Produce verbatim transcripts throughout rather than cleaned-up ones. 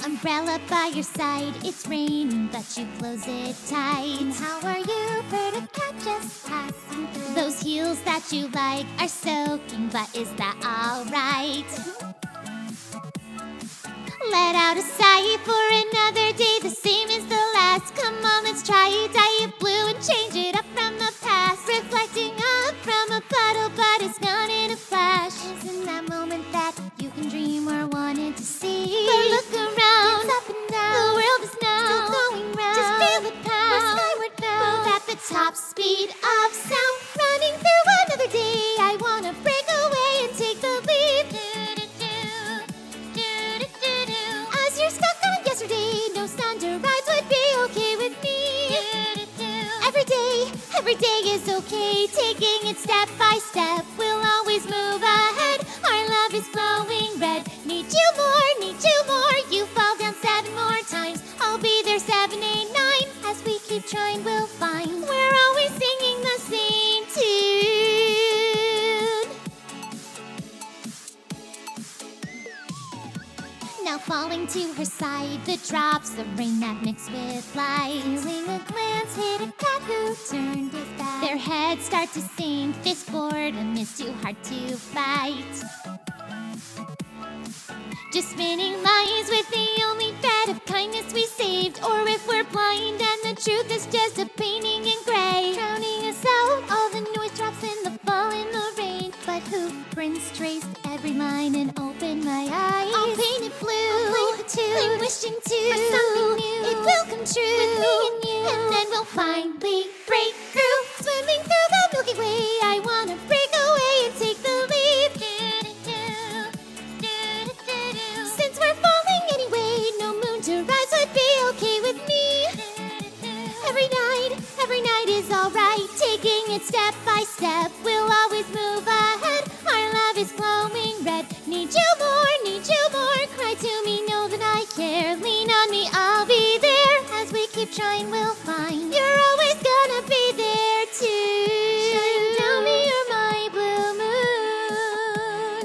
Umbrella by your side, it's raining, but you close it tight. And how are you, bird of cat just passing through? Those heels that you like are soaking, but is that alright? Let out a sigh for another day, the same as the last. Come on, let's try it, dye it blue and change it up from the past. Reflecting up from a puddle, but it's gone in a flash. Isn't that moment that you can dream or wanted to see? But look around, it's up and down, the world is now still going round. Just feel it pound, we're skyward bound. Move at the top speed of sound. Running through another day, I wanna break away and take the leap. As you're stuck on yesterday, no sunrise would be okay with me. Every day, every day is okay. Taking it step by step, we'll always move ahead. Our love is glowing red. Need you more, need you more. You fall down seven more times, I'll be there seven, eight, nine. As we keep trying, we'll find we're always singing the same tune. Now falling to her side, the drops, the rain that mix with light. Feeling a glance, hit a cat who turned his back. Their heads start to sink, this boredom is too hard to fight. Just spinning lines with the only thread of kindness we saved. Or if we're blind and the truth is just a painting in gray, drowning us out, all the noise drops in the fall in the rain. But who prints traced every line and opened my eyes? I'll paint it blue, I'll play the tune, I'm wishing to for something new. It will come true with me and you, and then we'll finally break through. Swimming through the Milky Way, I wanna break away and take the leap. Since we're falling anyway, no moon to rise would be okay with me. Every night, every night is alright. Taking it step by step, we'll always move ahead. Our love is glowing red. Need you more, need you more. Cry to me, know that I care. Lean on me, I'll be there. As we keep trying, we'll find you're always gonna be there too. Shine down me, you're my blue moon.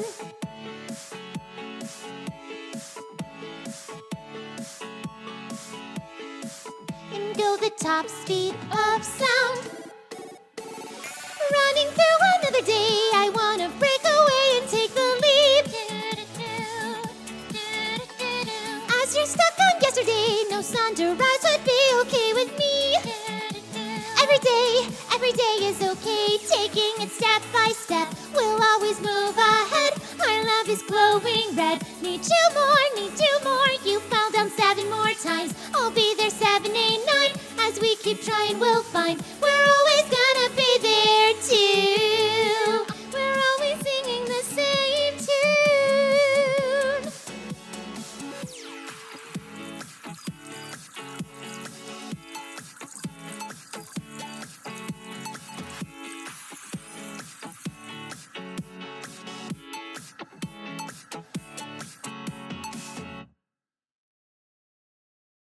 And go the top speed of sound. Running through another day, I wanna break away and take the leap. As you're stuck on yesterday, no sunrise would be okay with me. Every day, every day is okay. Taking it step by step, we'll always move ahead. Our love is glowing red. Need you more, need you more. You fell down seven more times, I'll be there seven, eight, nine. As we keep trying, we'll find